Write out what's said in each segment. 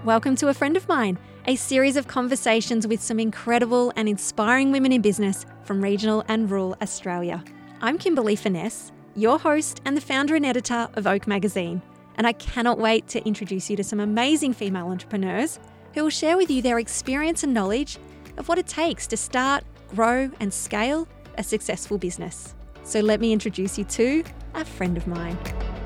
Welcome to A Friend of Mine, a series of conversations with some incredible and inspiring women in business from regional and rural Australia. I'm Kimberly Finesse, your host and the founder and editor of Oak Magazine, and I cannot wait to introduce you to some amazing female entrepreneurs who will share with you their experience and knowledge of what it takes to start, grow and scale a successful business. So let me introduce you to A Friend of Mine.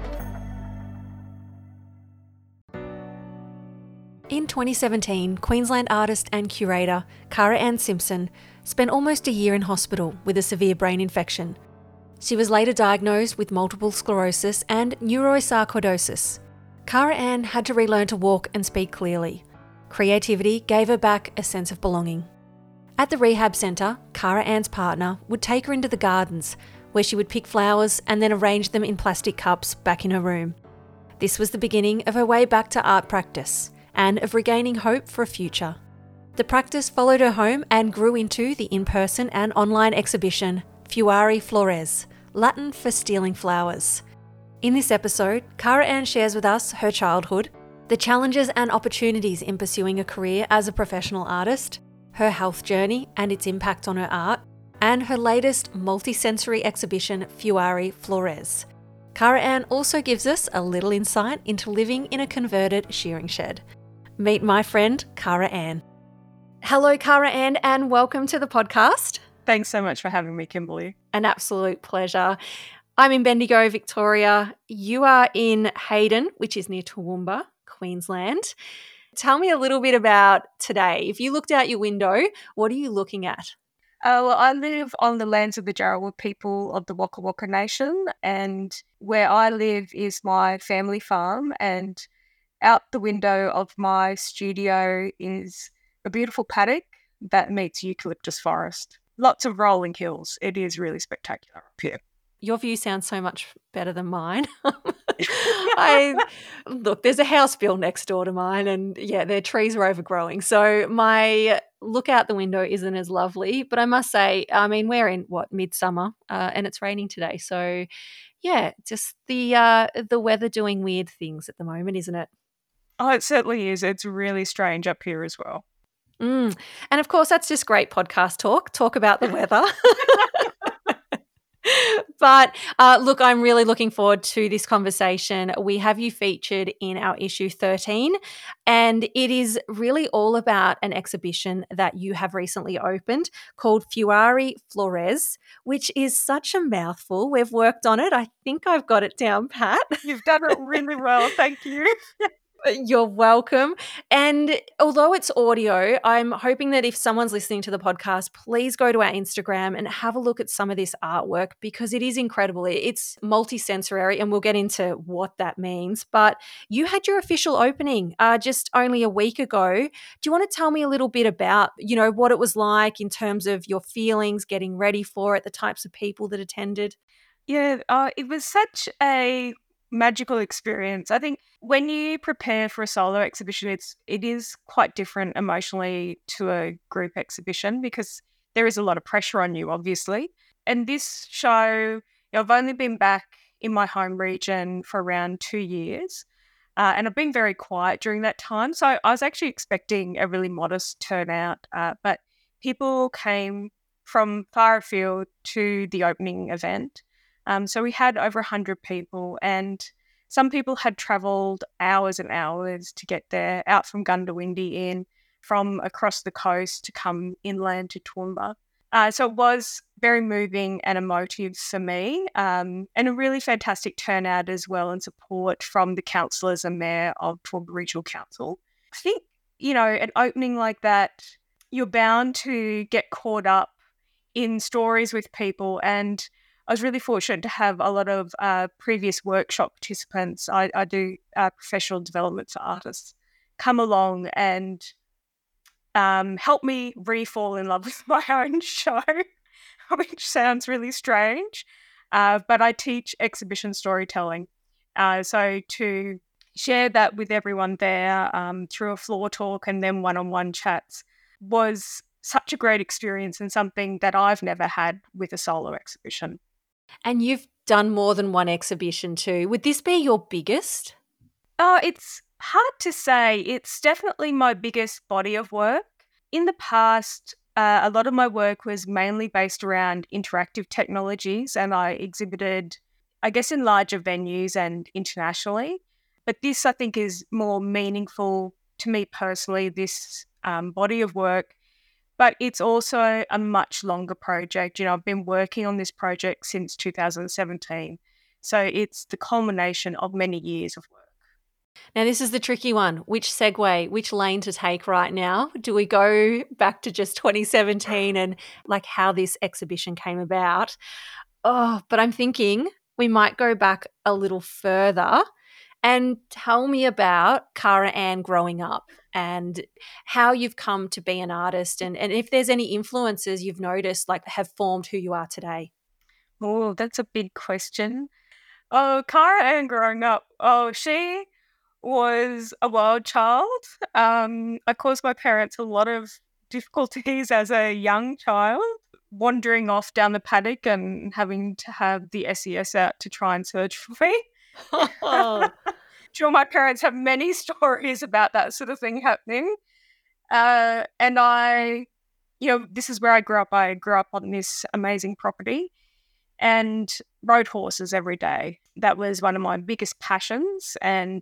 In 2017, Queensland artist and curator Cara Ann Simpson spent almost a year in hospital with a severe brain infection. She was later diagnosed with multiple sclerosis and neurosarcoidosis. Cara Ann had to relearn to walk and speak clearly. Creativity gave her back a sense of belonging. At the rehab centre, Cara Ann's partner would take her into the gardens, where she would pick flowers and then arrange them in plastic cups back in her room. This was the beginning of her way back to art practice and of regaining hope for a future. The practice followed her home and grew into the in-person and online exhibition Fuari Flores, Latin for stealing flowers. In this episode, Cara Ann shares with us her childhood, the challenges and opportunities in pursuing a career as a professional artist, her health journey and its impact on her art, and her latest multisensory exhibition Fuari Flores. Cara Ann also gives us a little insight into living in a converted shearing shed. Meet my friend, Cara Ann. Hello, Cara Ann, and welcome to the podcast. Thanks so much for having me, Kimberly. An absolute pleasure. I'm in Bendigo, Victoria. You are in Hayden, which is near Toowoomba, Queensland. Tell me a little bit about today. If you looked out your window, what are you looking at? Well, I live on the lands of the Jarawal people of the Waka Waka Nation, and where I live is my family farm, and out the window of my studio is a beautiful paddock that meets eucalyptus forest. Lots of rolling hills. It is really spectacular up here. Your view sounds so much better than mine. Look, there's a house built next door to mine and their trees are overgrowing. So my look out the window isn't as lovely, but I must say, we're in midsummer and it's raining today. So just the weather doing weird things at the moment, isn't it? Oh, it certainly is. It's really strange up here as well. And of course, that's just great podcast talk about the weather. But look, I'm really looking forward to this conversation. We have you featured in our issue 13, and it is really all about an exhibition that you have recently opened called Fuari Flores, which is such a mouthful. We've worked on it. I think I've got it down pat. You've done it really well. Thank you. You're welcome. And although it's audio, I'm hoping that if someone's listening to the podcast, please go to our Instagram and have a look at some of this artwork because it is incredible. It's multisensory and we'll get into what that means. But you had your official opening just only a week ago. Do you want to tell me a little bit about, what it was like in terms of your feelings, getting ready for it, the types of people that attended? Yeah, it was such a magical experience. I think when you prepare for a solo exhibition, it is quite different emotionally to a group exhibition because there is a lot of pressure on you, obviously. And this show, I've only been back in my home region for around 2 years, and I've been very quiet during that time. So I was actually expecting a really modest turnout, but people came from far afield to the opening event. So we had over 100 people and some people had travelled hours and hours to get there, out from Gundawindi in, from across the coast to come inland to Toowoomba. So it was very moving and emotive for me and a really fantastic turnout as well and support from the councillors and mayor of Toowoomba Regional Council. I think, an opening like that, you're bound to get caught up in stories with people, and I was really fortunate to have a lot of previous workshop participants. I do professional development for artists come along and help me re-fall in love with my own show, which sounds really strange. But I teach exhibition storytelling. So to share that with everyone there through a floor talk and then one-on-one chats was such a great experience and something that I've never had with a solo exhibition. And you've done more than one exhibition too. Would this be your biggest? It's Hard to say. It's definitely my biggest body of work. In the past, a lot of my work was mainly based around interactive technologies, and I exhibited, I guess, in larger venues and internationally. But this, I think, is more meaningful to me personally, this body of work. But it's also a much longer project. I've been working on this project since 2017. So it's the culmination of many years of work. Now, this is the tricky one. Which segue, which lane to take right now? Do we go back to just 2017 and like how this exhibition came about? Oh, but I'm thinking we might go back a little further and tell me about Cara Ann growing up and how you've come to be an artist and if there's any influences you've noticed like have formed who you are today. Oh, that's a big question. Oh, Cara Ann growing up. Oh, she was a wild child. I caused my parents a lot of difficulties as a young child, wandering off down the paddock and having to have the SES out to try and search for me. Oh, Sure, my parents have many stories about that sort of thing happening. And this is where I grew up. I grew up on this amazing property and rode horses every day. That was one of my biggest passions. And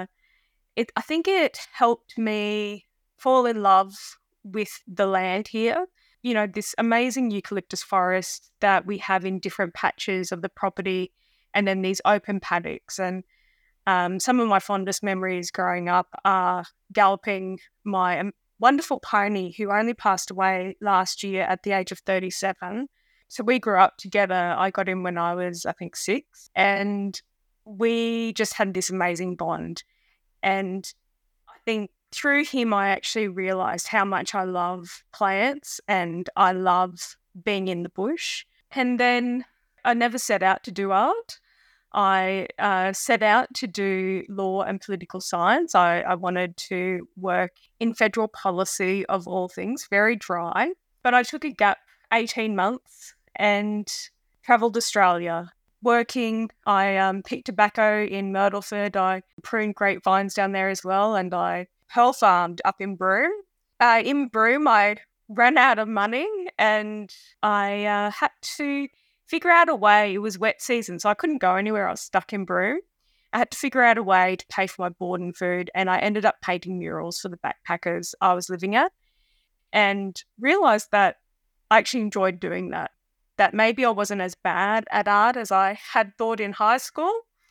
I think it helped me fall in love with the land here. This amazing eucalyptus forest that we have in different patches of the property, and then these open paddocks. And some of my fondest memories growing up are galloping my wonderful pony who only passed away last year at the age of 37. So we grew up together. I got him when I was, I think, 6. And we just had this amazing bond. And I think through him, I actually realised how much I love plants and I love being in the bush. And then I never set out to do art. I set out to do law and political science. I wanted to work in federal policy of all things, very dry. But I took a gap 18 months and travelled Australia. Working, I picked tobacco in Myrtleford. I pruned grapevines down there as well, and I pearl farmed up in Broome. In Broome, I ran out of money and I had to figure out a way. It was wet season, so I couldn't go anywhere. I was stuck in Broome. I had to figure out a way to pay for my board and food, and I ended up painting murals for the backpackers I was living at and realised that I actually enjoyed doing that. That maybe I wasn't as bad at art as I had thought in high school.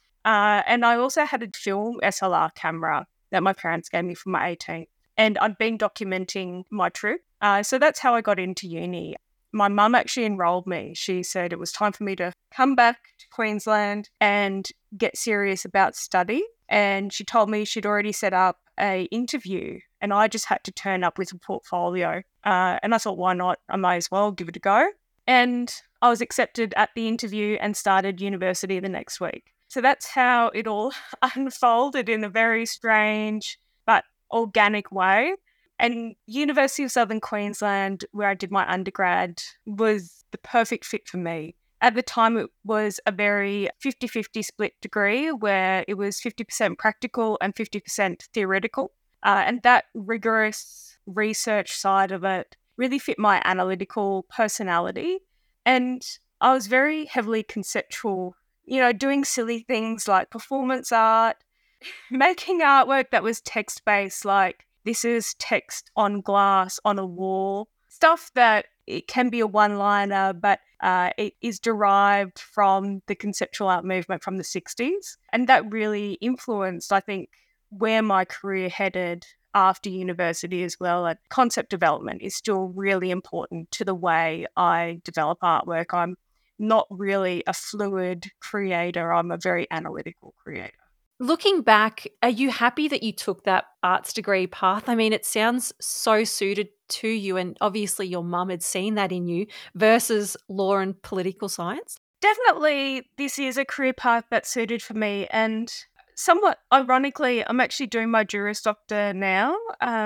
And I also had a film SLR camera that my parents gave me for my 18th. And I'd been documenting my trip. So that's how I got into uni. My mum actually enrolled me. She said it was time for me to come back to Queensland and get serious about study. And she told me she'd already set up an interview and I just had to turn up with a portfolio. And I thought, why not? I might as well give it a go. And I was accepted at the interview and started university the next week. So that's how it all unfolded in a very strange but organic way. And University of Southern Queensland, where I did my undergrad, was the perfect fit for me. At the time, it was a very 50-50 split degree where it was 50% practical and 50% theoretical. And that rigorous research side of it really fit my analytical personality. And I was very heavily conceptual, doing silly things like performance art, making artwork that was text-based, like this is text on glass on a wall, stuff that it can be a one-liner, but it is derived from the conceptual art movement from the 60s. And that really influenced, I think, where my career headed after university as well. And concept development is still really important to the way I develop artwork. I'm not really a fluid creator. I'm a very analytical creator. Looking back, are you happy that you took that arts degree path? I mean, it sounds so suited to you, and obviously your mum had seen that in you versus law and political science. Definitely, this is a career path that's suited for me. And somewhat ironically, I'm actually doing my Juris Doctor now.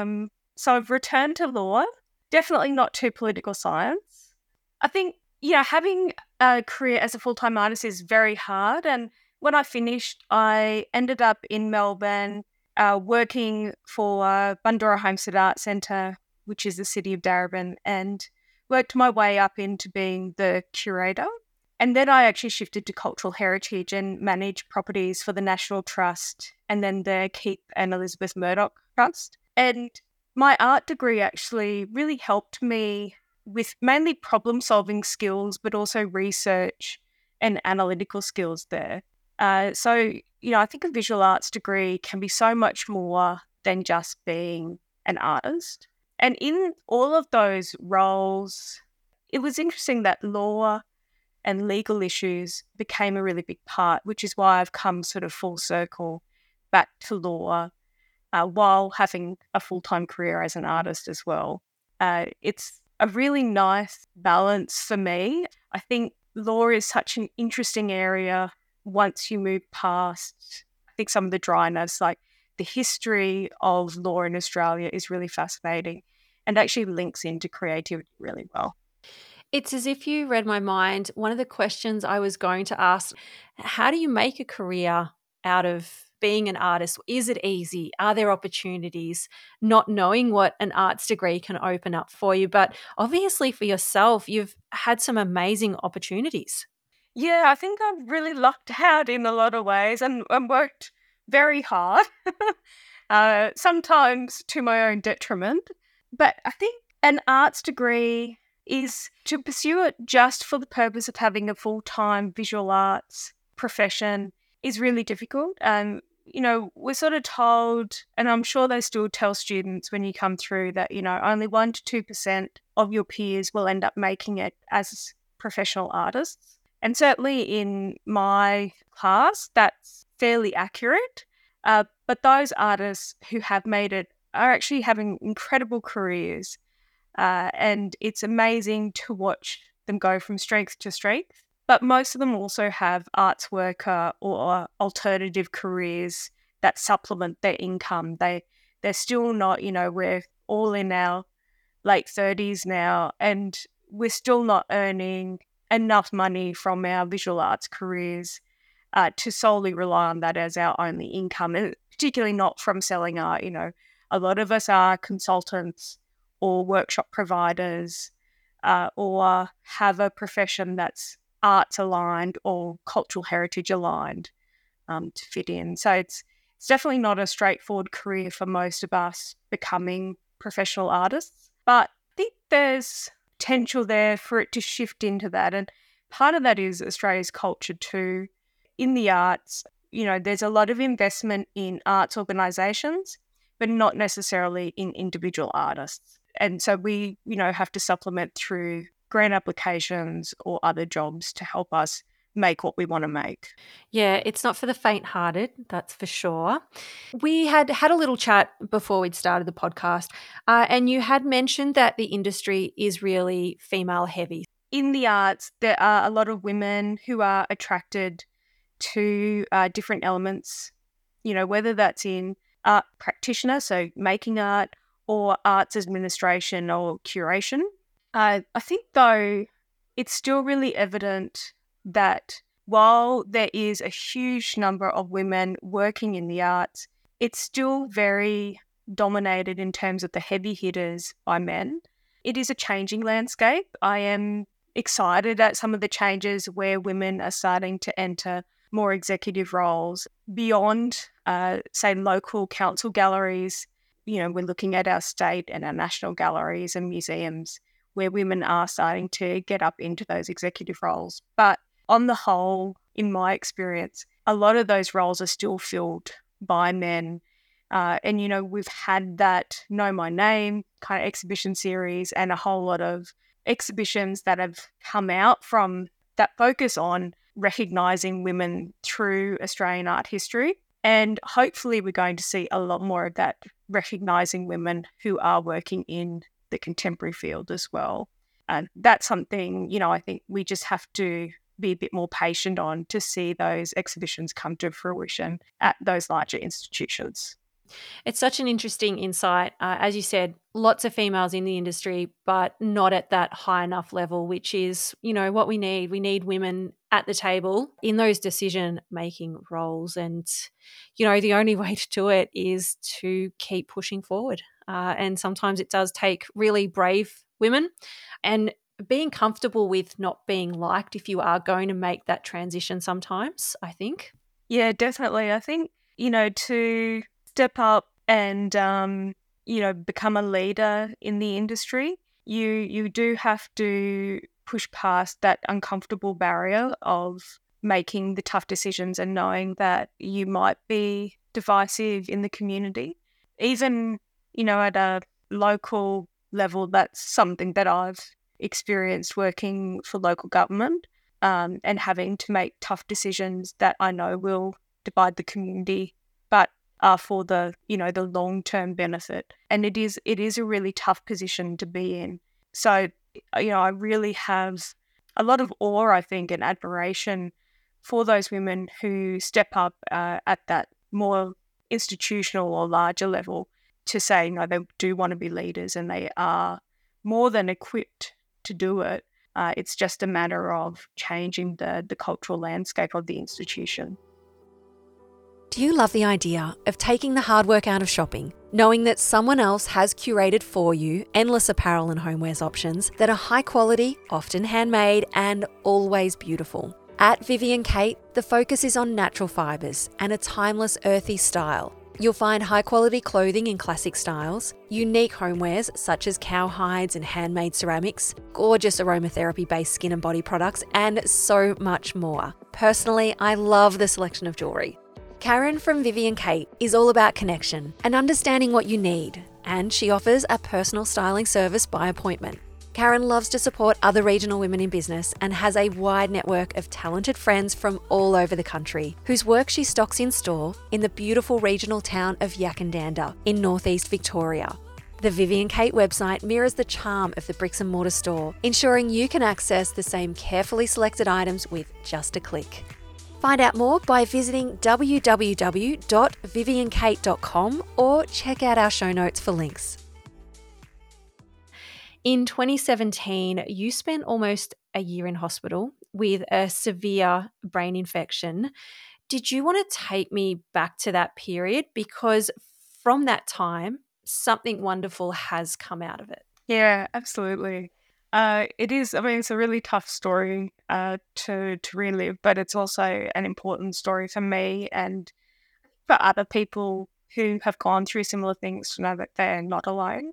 So I've returned to law, definitely not to political science. I think, having a career as a full-time artist is very hard. And when I finished, I ended up in Melbourne working for Bundoora Homestead Art Centre, which is the city of Darebin, and worked my way up into being the curator. And then I actually shifted to cultural heritage and managed properties for the National Trust and then the Keith and Elizabeth Murdoch Trust. And my art degree actually really helped me with mainly problem-solving skills, but also research and analytical skills there. So, I think a visual arts degree can be so much more than just being an artist. And in all of those roles, it was interesting that law and legal issues became a really big part, which is why I've come sort of full circle back to law while having a full-time career as an artist as well. It's a really nice balance for me. I think law is such an interesting area once you move past, I think, some of the dryness. Like the history of law in Australia is really fascinating and actually links into creativity really well. It's as if you read my mind. One of the questions I was going to ask, how do you make a career out of being an artist? Is it easy? Are there opportunities? Not knowing what an arts degree can open up for you. But obviously for yourself, you've had some amazing opportunities. Yeah, I think I've really lucked out in a lot of ways and worked very hard, sometimes to my own detriment. But I think an arts degree is to pursue it just for the purpose of having a full-time visual arts profession is really difficult. We're sort of told, and I'm sure they still tell students when you come through that, only 1% to 2% of your peers will end up making it as professional artists. And certainly in my class, that's fairly accurate. But those artists who have made it are actually having incredible careers. And it's amazing to watch them go from strength to strength. But most of them also have arts worker or alternative careers that supplement their income. They're still not, we're all in our late 30s now, and we're still not earning enough money from our visual arts careers to solely rely on that as our only income, and particularly not from selling art. A lot of us are consultants or workshop providers or have a profession that's arts aligned or cultural heritage aligned to fit in. So it's definitely not a straightforward career for most of us becoming professional artists, but I think there's potential there for it to shift into that. And part of that is Australia's culture too. In the arts, there's a lot of investment in arts organisations, but not necessarily in individual artists. And so we, have to supplement through grant applications or other jobs to help us make what we want to make. Yeah, it's not for the faint-hearted, that's for sure. We had a little chat before we'd started the podcast, and you had mentioned that the industry is really female-heavy. In the arts, there are a lot of women who are attracted to different elements, whether that's in art practitioner, so making art, or arts administration or curation. I think, though, it's still really evident that while there is a huge number of women working in the arts, it's still very dominated in terms of the heavy hitters by men. It is a changing landscape. I am excited at some of the changes where women are starting to enter more executive roles beyond, say, local council galleries. We're looking at our state and our national galleries and museums where women are starting to get up into those executive roles. But on the whole, in my experience, a lot of those roles are still filled by men. And, we've had that Know My Name kind of exhibition series and a whole lot of exhibitions that have come out from that focus on recognising women through Australian art history. And hopefully we're going to see a lot more of that, recognising women who are working in the contemporary field as well. And that's something, I think we just have to be a bit more patient on to see those exhibitions come to fruition at those larger institutions. It's such an interesting insight. As you said, lots of females in the industry, but not at that high enough level, which is, what we need. We need women at the table in those decision-making roles. And, the only way to do it is to keep pushing forward. And sometimes it does take really brave women and being comfortable with not being liked if you are going to make that transition sometimes, I think. Yeah, definitely. I think, to step up and, become a leader in the industry, you do have to push past that uncomfortable barrier of making the tough decisions and knowing that you might be divisive in the community. Even, at a local level, that's something that I've experienced working for local government, and having to make tough decisions that I know will divide the community, but are for the long-term benefit. And it is a really tough position to be in. So, I really have a lot of awe, I think, and admiration for those women who step up at that more institutional or larger level to say, they do want to be leaders and they are more than equipped to do it. It's just a matter of changing the cultural landscape of the institution. Do you love the idea of taking the hard work out of shopping, knowing that someone else has curated for you endless apparel and homewares options that are high quality, often handmade, and always beautiful? At Vivian Kate, the focus is on natural fibres and a timeless earthy style. You'll find high-quality clothing in classic styles, unique homewares such as cowhides and handmade ceramics, gorgeous aromatherapy-based skin and body products, and so much more. Personally, I love the selection of jewellery. Karen from Vivian Kate is all about connection and understanding what you need, and she offers a personal styling service by appointment. Karen loves to support other regional women in business and has a wide network of talented friends from all over the country, whose work she stocks in store in the beautiful regional town of Yackandandah in northeast Victoria. The Vivian Kate website mirrors the charm of the bricks and mortar store, ensuring you can access the same carefully selected items with just a click. Find out more by visiting www.viviankate.com or check out our show notes for links. In 2017, you spent almost a year in hospital with a severe brain infection. Did you want to take me back to that period? Because from that time, something wonderful has come out of it. Yeah, absolutely. It is, it's a really tough story to relive, but it's also an important story for me and for other people who have gone through similar things to know that they're not alone.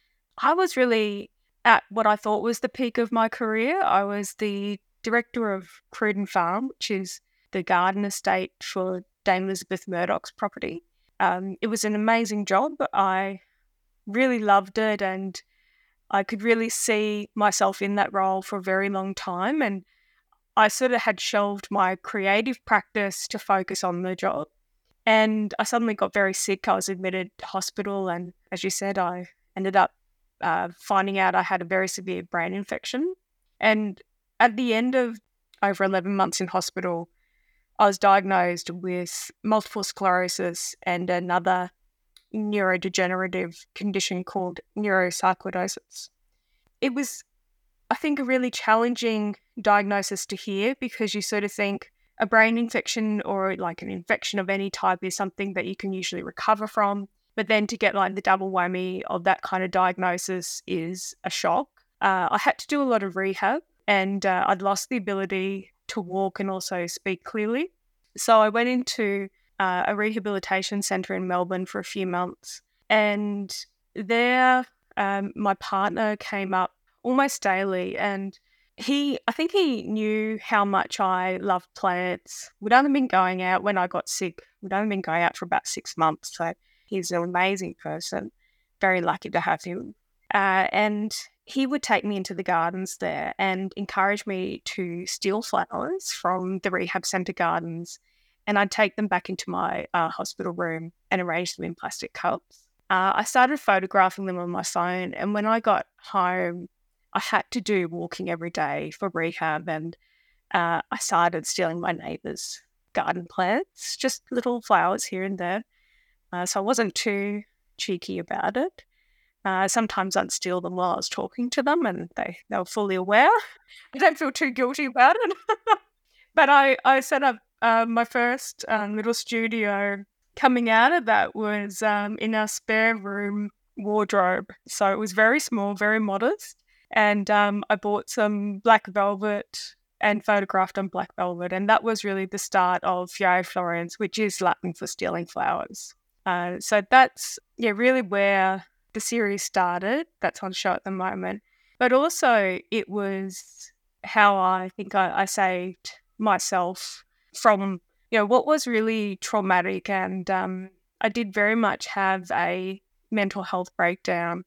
I was really at what I thought was the peak of my career. I was the director of Cruden Farm, which is the garden estate for Dame Elizabeth Murdoch's property. It was an amazing job. I really loved it and I could really see myself in that role for a very long time. And I sort of had shelved my creative practice to focus on the job. And I suddenly got very sick. I was admitted to hospital. And as you said, I ended up finding out I had a very severe brain infection. And at the end of over 11 months in hospital, I was diagnosed with multiple sclerosis and another neurodegenerative condition called neurosarcoidosis. It was, I think, a really challenging diagnosis to hear because you sort of think a brain infection or like an infection of any type is something that you can usually recover from. But then to get like the double whammy of that kind of diagnosis is a shock. I had to do a lot of rehab and I'd lost the ability to walk and also speak clearly. So I went into a rehabilitation centre in Melbourne for a few months. And there my partner came up almost daily and I think he knew how much I loved plants. We'd only been going out when I got sick. We'd only been going out for about 6 months. So he's an amazing person. Very lucky to have him. And he would take me into the gardens there and encourage me to steal flowers from the rehab centre gardens. And I'd take them back into my hospital room and arrange them in plastic cups. I started photographing them on my phone. And when I got home, I had to do walking every day for rehab. And I started stealing my neighbours' garden plants, just little flowers here and there. So I wasn't too cheeky about it. Sometimes I'd steal them while I was talking to them and they were fully aware. I don't feel too guilty about it. But I set up my first little studio. Coming out of that was in our spare room wardrobe. So it was very small, very modest. And I bought some black velvet and photographed on black velvet. And that was really the start of Fiore Florence, which is Latin for stealing flowers. So that's really where the series started. That's on show at the moment. But also it was how I think I saved myself from what was really traumatic, and I did very much have a mental health breakdown.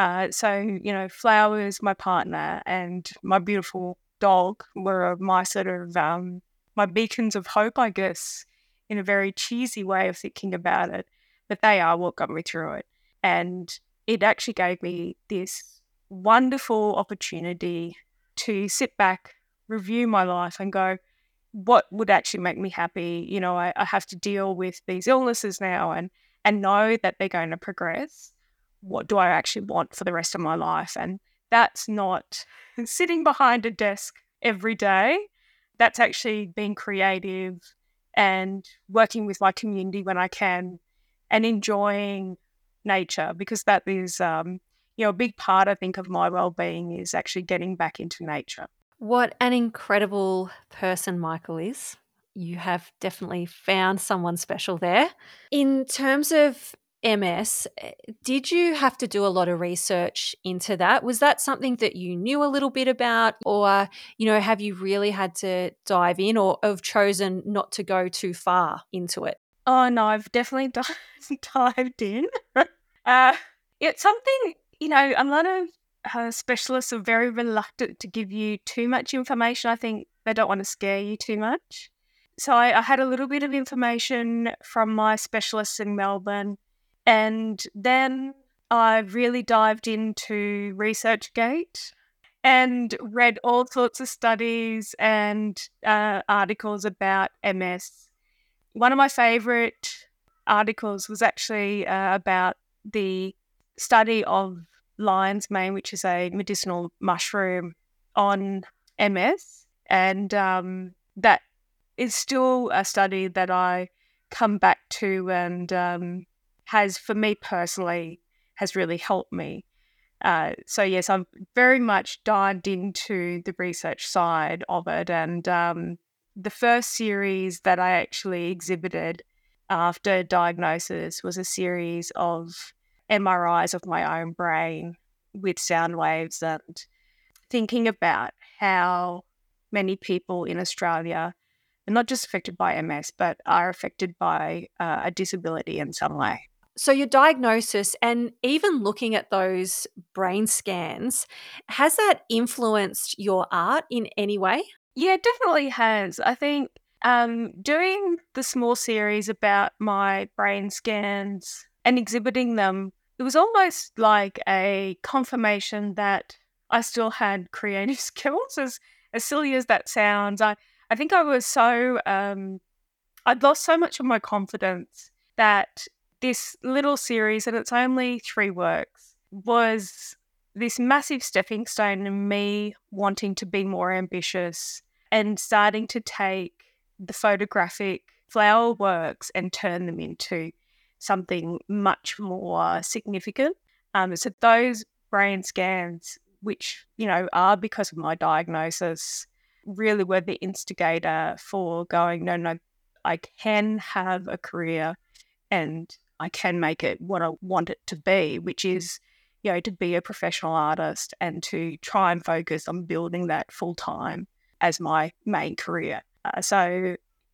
So Flowers, my partner, and my beautiful dog were my sort of my beacons of hope, I guess, in a very cheesy way of thinking about it. But they are what got me through it, and it actually gave me this wonderful opportunity to sit back, review my life, and go, what would actually make me happy? I have to deal with these illnesses now and know that they're going to progress. What do I actually want for the rest of my life? And that's not sitting behind a desk every day. That's actually being creative and working with my community when I can and enjoying nature, because that is, a big part, I think, of my well-being is actually getting back into nature. What an incredible person Michael is. You have definitely found someone special there. In terms of MS, did you have to do a lot of research into that? Was that something that you knew a little bit about, or, have you really had to dive in, or have chosen not to go too far into it? Oh, no, I've definitely dived in. It's something, a lot of specialists are very reluctant to give you too much information. I think they don't want to scare you too much. So I had a little bit of information from my specialists in Melbourne, and then I really dived into ResearchGate and read all sorts of studies and articles about MS. One of my favourite articles was actually about the study of lion's mane, which is a medicinal mushroom, on MS. And that is still a study that I come back to and has, for me personally, has really helped me. So yes, I've very much dived into the research side of it. And the first series that I actually exhibited after diagnosis was a series of MRIs of my own brain with sound waves, and thinking about how many people in Australia are not just affected by MS, but are affected by a disability in some way. So your diagnosis and even looking at those brain scans, has that influenced your art in any way? Yeah, it definitely has. I think doing the small series about my brain scans and exhibiting them, it was almost like a confirmation that I still had creative skills, as silly as that sounds. I think I was so, I'd lost so much of my confidence that this little series, and it's only 3 works, was this massive stepping stone in me wanting to be more ambitious and starting to take the photographic flower works and turn them into something much more significant. So those brain scans, which, are because of my diagnosis, really were the instigator for going, no, I can have a career and I can make it what I want it to be, which is, to be a professional artist and to try and focus on building that full time as my main career. So,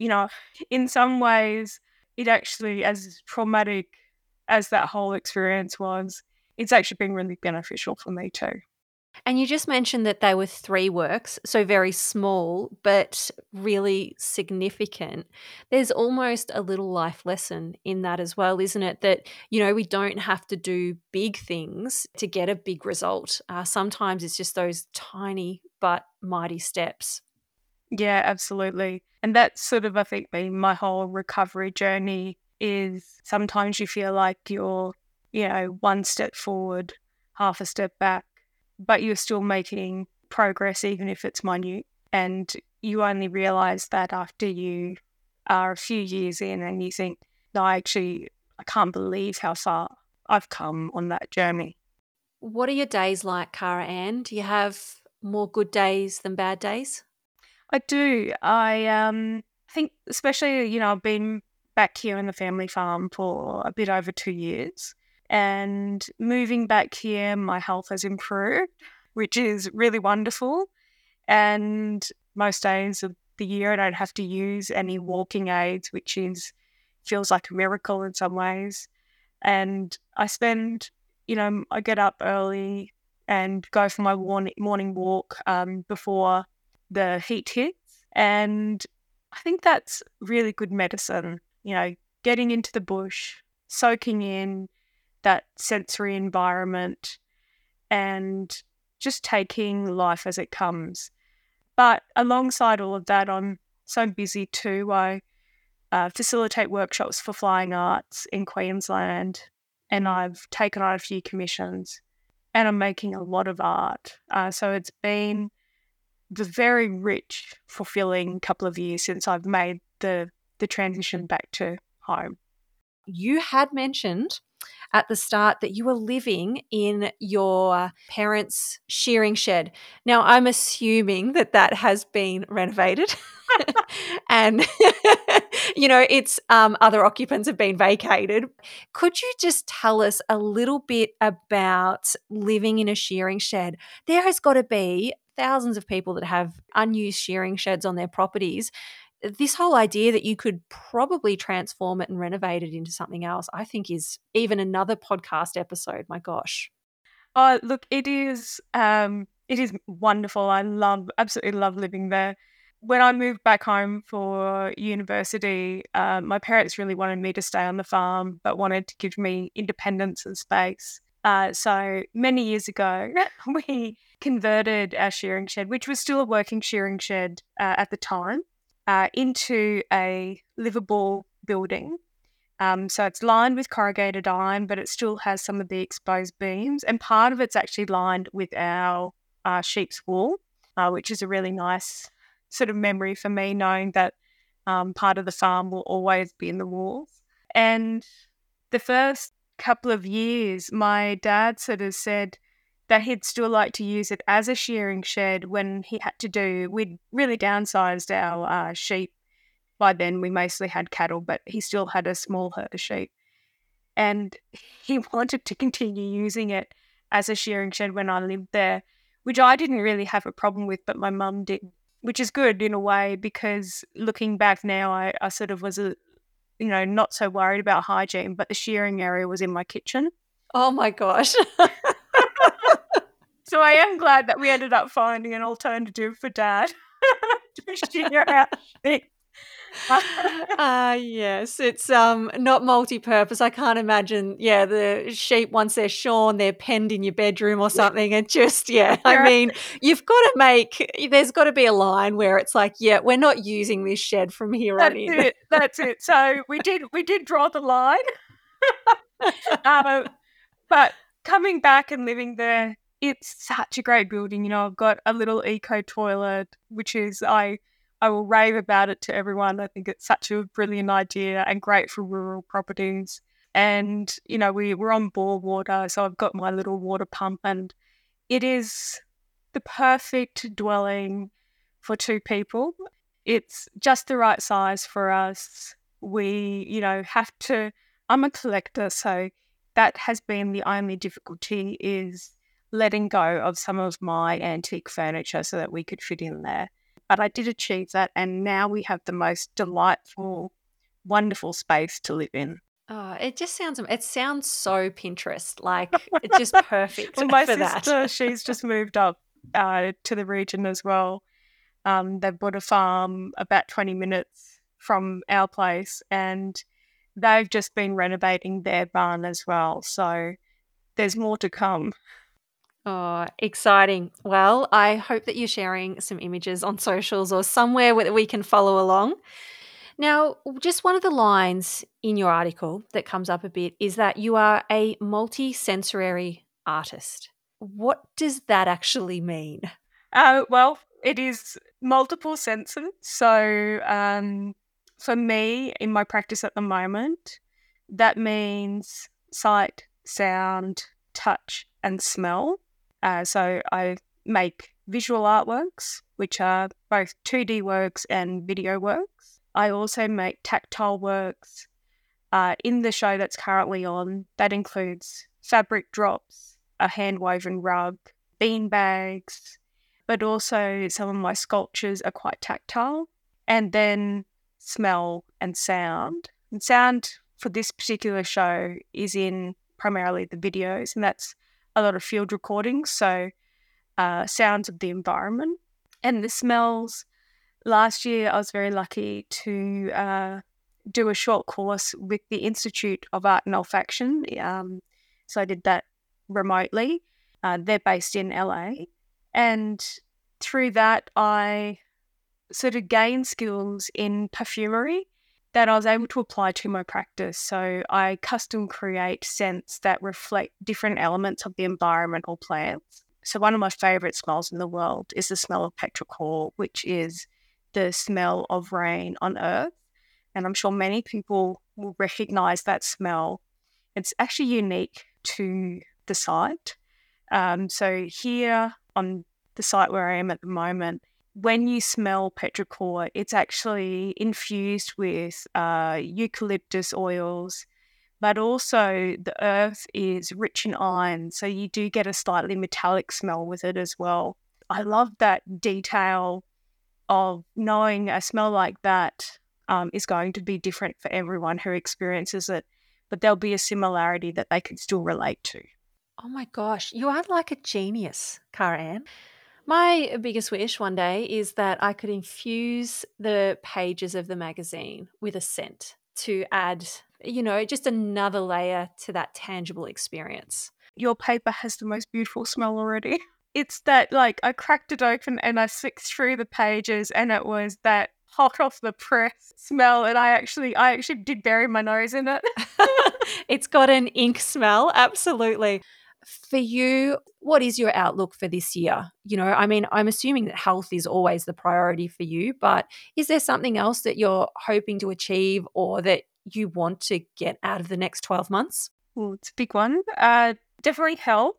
in some ways, it actually, as traumatic as that whole experience was, it's actually been really beneficial for me too. And you just mentioned that they were 3 works, so very small, but really significant. There's almost a little life lesson in that as well, isn't it? That, we don't have to do big things to get a big result. Sometimes it's just those tiny but mighty steps. Yeah, absolutely. And that's sort of, I think, been my whole recovery journey, is sometimes you feel like you're, one step forward, half a step back, but you're still making progress, even if it's minute. And, you only realise that after you are a few years in and you think, no, I can't believe how far I've come on that journey. What are your days like, Cara Ann? Do you have more good days than bad days? I do. I think especially, I've been back here in the family farm for a bit over 2 years. And moving back here, my health has improved, which is really wonderful. And most days of the year, I don't have to use any walking aids, which feels like a miracle in some ways. And I spend, I get up early and go for my morning walk before the heat hits. And I think that's really good medicine, getting into the bush, soaking in that sensory environment and just taking life as it comes. But alongside all of that, I'm so busy too. I facilitate workshops for flying arts in Queensland, and I've taken on a few commissions, and I'm making a lot of art. So it's been the very rich, fulfilling couple of years since I've made the transition back to home. You had mentioned at the start that you were living in your parents' shearing shed. Now, I'm assuming that has been renovated and, its other occupants have been vacated. Could you just tell us a little bit about living in a shearing shed? There has got to be thousands of people that have unused shearing sheds on their properties. This whole idea that you could probably transform it and renovate it into something else, I think is even another podcast episode. My gosh. Oh, look, it is wonderful. I absolutely love living there. When I moved back home for university, my parents really wanted me to stay on the farm, but wanted to give me independence and space. So many years ago, we converted our shearing shed, which was still a working shearing shed at the time, into a livable building. So it's lined with corrugated iron, but it still has some of the exposed beams. And part of it's actually lined with our sheep's wool, which is a really nice sort of memory for me, knowing that part of the farm will always be in the walls. And the first couple of years, my dad sort of said that he'd still like to use it as a shearing shed when we'd really downsized our sheep. By then, we mostly had cattle, but he still had a small herd of sheep. And he wanted to continue using it as a shearing shed when I lived there, which I didn't really have a problem with, but my mum did, which is good in a way because looking back now, I sort of was, not so worried about hygiene, but the shearing area was in my kitchen. Oh my gosh. So I am glad that we ended up finding an alternative for Dad to shear our sheep. Yes, it's not multi-purpose. I can't imagine, the sheep, once they're shorn, they're penned in your bedroom or something. And just, I mean, there's got to be a line where it's like, we're not using this shed from here on in. That's it. So we did draw the line. But coming back and living there, it's such a great building. I've got a little eco toilet, which is I will rave about it to everyone. I think it's such a brilliant idea and great for rural properties. And, we're on bore water, so I've got my little water pump, and it is the perfect dwelling for two people. It's just the right size for us. We, I'm a collector, so that has been the only difficulty is letting go of some of my antique furniture so that we could fit in there. But I did achieve that, and now we have the most delightful, wonderful space to live in. Oh, it sounds so Pinterest, like it's just perfect well, my for sister, that. she's just moved up to the region as well. They've bought a farm about 20 minutes from our place, and they've just been renovating their barn as well. So there's more to come. Oh, exciting. Well, I hope that you're sharing some images on socials or somewhere where we can follow along. Now, just one of the lines in your article that comes up a bit is that you are a multi-sensory artist. What does that actually mean? Well, it is multiple senses. So for me, in my practice at the moment, that means sight, sound, touch, and smell. So I make visual artworks, which are both 2D works and video works. I also make tactile works. In the show that's currently on, that includes fabric drops, a hand-woven rug, bean bags, but also some of my sculptures are quite tactile. And then smell and sound. And sound for this particular show is in primarily the videos, and that's a lot of field recordings, so sounds of the environment. And the smells, last year I was very lucky to do a short course with the Institute of Art and Olfaction. So I did that remotely. They're based in LA. And through that, I sort of gained skills in perfumery that I was able to apply to my practice. So I custom create scents that reflect different elements of the environment or plants. So one of my favourite smells in the world is the smell of petrichor, which is the smell of rain on earth. And I'm sure many people will recognise that smell. It's actually unique to the site. So here on the site where I am at the moment, when you smell petrichor, it's actually infused with eucalyptus oils, but also the earth is rich in iron, so you do get a slightly metallic smell with it as well. I love that detail of knowing a smell like that is going to be different for everyone who experiences it, but there'll be a similarity that they can still relate to. Oh my gosh, you are like a genius, Cara Ann. My biggest wish one day is that I could infuse the pages of the magazine with a scent to add, just another layer to that tangible experience. Your paper has the most beautiful smell already. It's that, like, I cracked it open and I flicked through the pages and it was that hot off the press smell, and I actually did bury my nose in it. It's got an ink smell, absolutely. For you, what is your outlook for this year? I'm assuming that health is always the priority for you, but is there something else that you're hoping to achieve or that you want to get out of the next 12 months? Well, it's a big one. Definitely health,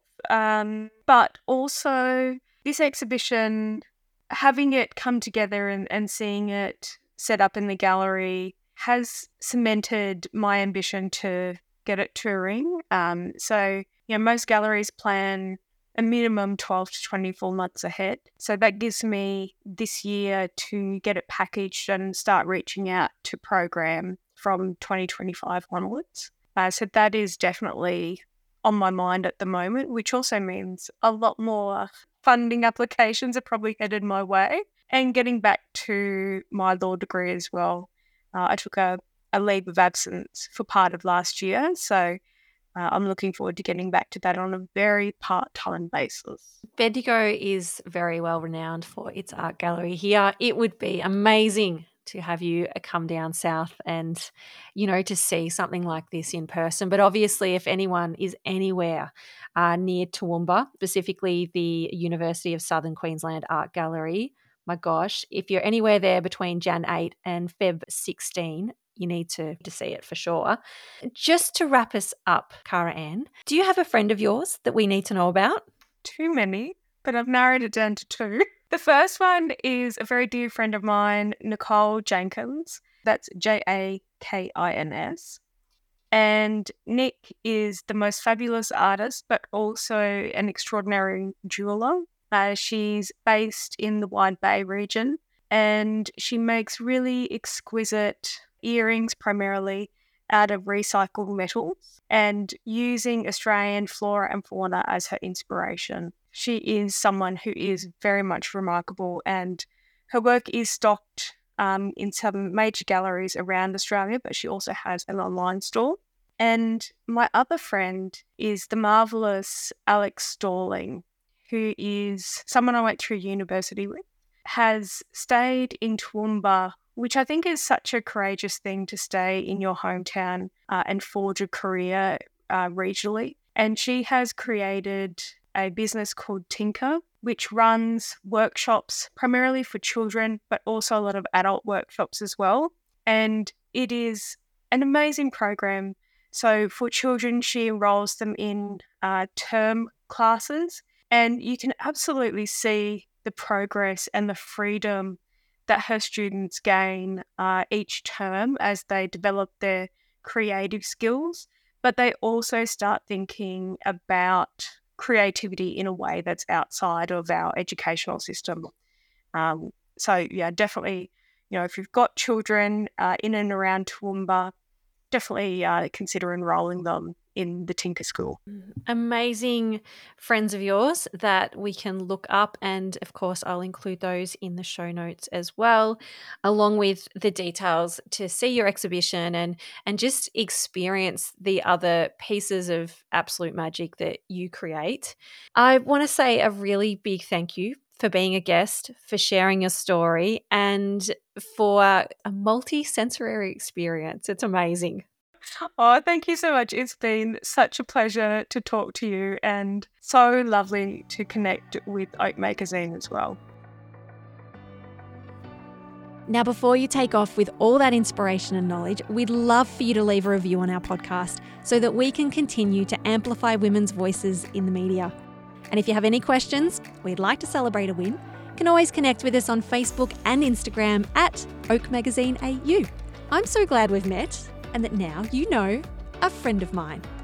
but also this exhibition, having it come together and seeing it set up in the gallery has cemented my ambition to get it touring. So most galleries plan a minimum 12 to 24 months ahead. So that gives me this year to get it packaged and start reaching out to program from 2025 onwards. So that is definitely on my mind at the moment, which also means a lot more funding applications are probably headed my way, and getting back to my law degree as well. I took a leave of absence for part of last year, so I'm looking forward to getting back to that on a very part-time basis. Bendigo is very well renowned for its art gallery here. It would be amazing to have you come down south and, to see something like this in person. But obviously, if anyone is anywhere near Toowoomba, specifically the University of Southern Queensland Art Gallery, my gosh, if you're anywhere there between Jan 8 and Feb 16, you need to see it for sure. Just to wrap us up, Cara Ann, do you have a friend of yours that we need to know about? Too many, but I've narrowed it down to two. The first one is a very dear friend of mine, Nicole Jenkins. That's Jakins. And Nick is the most fabulous artist, but also an extraordinary jeweler. She's based in the Wide Bay region, and she makes really exquisite earrings primarily out of recycled metals and using Australian flora and fauna as her inspiration. She is someone who is very much remarkable, and her work is stocked in some major galleries around Australia, but she also has an online store. And my other friend is the marvellous Alex Stalling, who is someone I went through university with, has stayed in Toowoomba, which I think is such a courageous thing, to stay in your hometown and forge a career regionally. And she has created a business called Tinker, which runs workshops primarily for children, but also a lot of adult workshops as well. And it is an amazing program. So for children, she enrolls them in term classes, and you can absolutely see the progress and the freedom that her students gain each term as they develop their creative skills, but they also start thinking about creativity in a way that's outside of our educational system. So yeah, definitely, if you've got children in and around Toowoomba, definitely consider enrolling them in the Tinker School. Amazing friends of yours that we can look up, and of course I'll include those in the show notes as well, along with the details to see your exhibition and just experience the other pieces of absolute magic that you create. I want to say a really big thank you for being a guest, for sharing your story, and for a multi-sensory experience. It's amazing. Oh, thank you so much. It's been such a pleasure to talk to you, and so lovely to connect with Oak Magazine as well. Now, before you take off with all that inspiration and knowledge, we'd love for you to leave a review on our podcast so that we can continue to amplify women's voices in the media. And if you have any questions, we'd like to celebrate a win, you can always connect with us on Facebook and Instagram at Oak Magazine AU. I'm so glad we've met, and that now you know a friend of mine.